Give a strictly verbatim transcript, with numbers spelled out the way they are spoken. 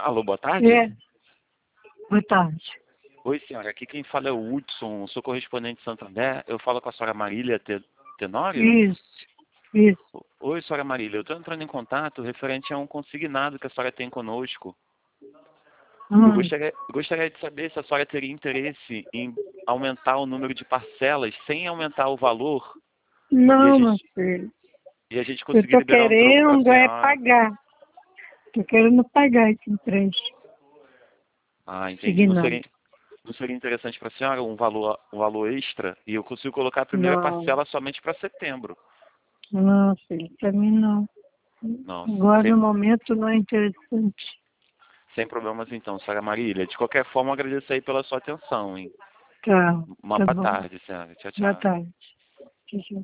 Alô, boa tarde? É. Boa tarde. Oi, senhora. Aqui quem fala é o Hudson, sou correspondente de Santander. Eu falo com a senhora Marília Tenório? Isso, isso. Oi, senhora Marília. Eu estou entrando em contato referente a um consignado que a senhora tem conosco. Eu Hum. gostaria, gostaria de saber se a senhora teria interesse em aumentar o número de parcelas sem aumentar o valor. Não, e a meu gente, filho. e a gente Eu conseguir tô liberar um troco para a querendo é senhora. pagar. Tô querendo pagar esse empréstimo. Ah, entendi. Não Signado. seria, não seria interessante para a senhora um valor, um valor extra? E eu consigo colocar a primeira Não. parcela somente para setembro. Não, filho. Pra mim não. Não, Agora sem, no momento não é interessante. sem problemas então, senhora Marília. De qualquer forma, eu agradeço aí pela sua atenção, hein? Tá, Uma tá boa bom. tarde, senhora. Tchau, Boa tchau. tarde. Tchau, tchau.